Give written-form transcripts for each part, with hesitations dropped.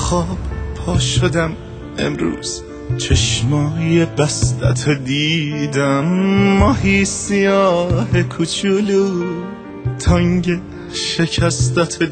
خواب پا شدم امروز، چشمای بستت دیدم، ماهی سیاه کوچولو تنگ شکستت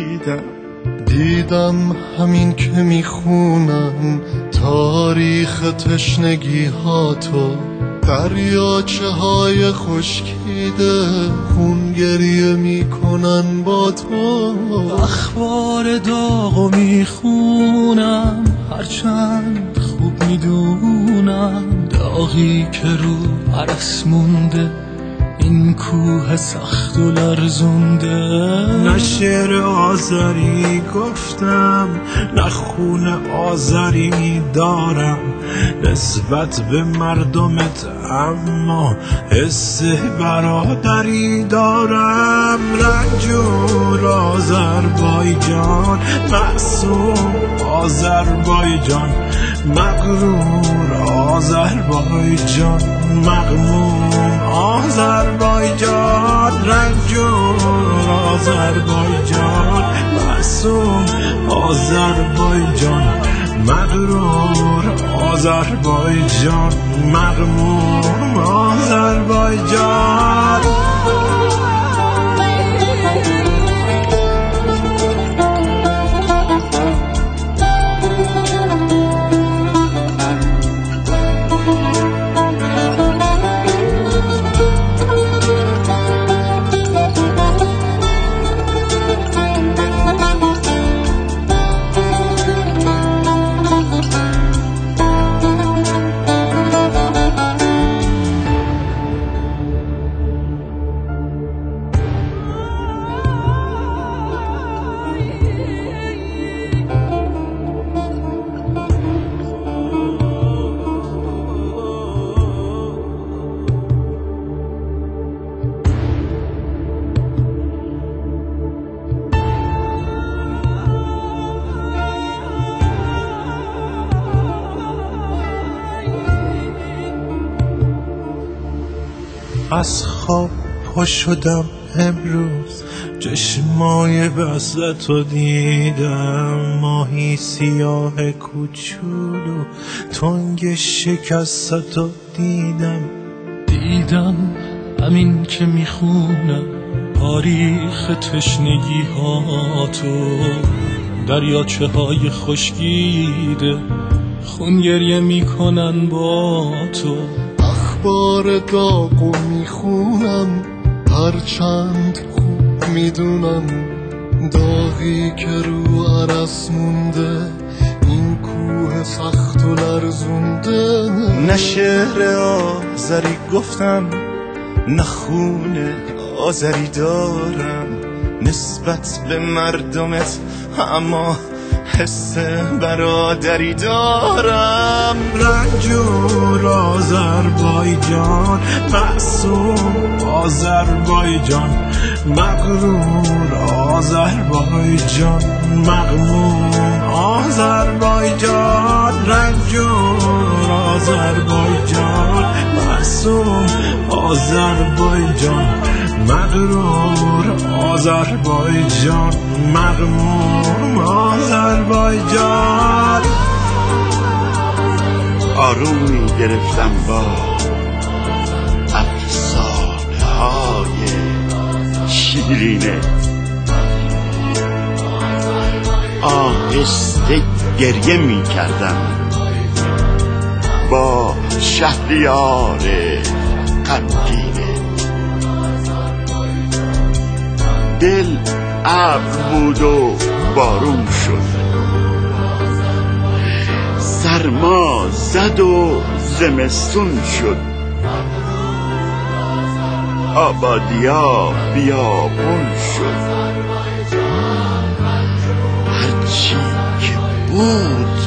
دیدم همین که میخونم تاریخ تشنگی ها تو، دریاچه های خشکیده خون گریه میکنن با تو. اخبار داغو میخونم هرچند خوب میدونم، داغی که رو عرص مونده این کوه سخت و لرزونده. نه شعر آذری گفتم، نه خون آذری دارم نسبت به مردمت، اما حس برادری دارم. رنجور آذربایجان، معصوم آذربایجان، مغرور آذربایجان، مغموم آذربایجان. رنجور آذربایجان، معصوم آذربایجان، مغرور آذربایجان، مغموم آذربایجان. از خواب پا شدم امروز، چشمای بستتو دیدم، ماهی سیاه کوچولو تنگ شکستتو دیدم همین که میخونم تاریخ تشنگی ها تو، دریاچه های خشکیده خون گریه میکنن با تو. اخبار داغو میخونم هرچند خوب میدونم، داغی که رو عرص مونده این کوه سخت و لرزونده. نه شعر آذری گفتم، نه خون آذری دارم نسبت به مردمت، اما حس برادری دارم. رنجور آذربایجان، معصوم آذربایجان، مغرور آذربایجان، مغموم آذربایجان. رنجور آذربایجان، معصوم آذربایجان، مغرور آذربایجان، مغموم آذربایجان. آرومی گرفتم با افسانه های شیرینه، آهسته گریه می کردم با شهریار غمگینه. دل ابر بود و بارون شد، سرما زد و زمستون شد، آبادیا بیابون شد، هرچی که بود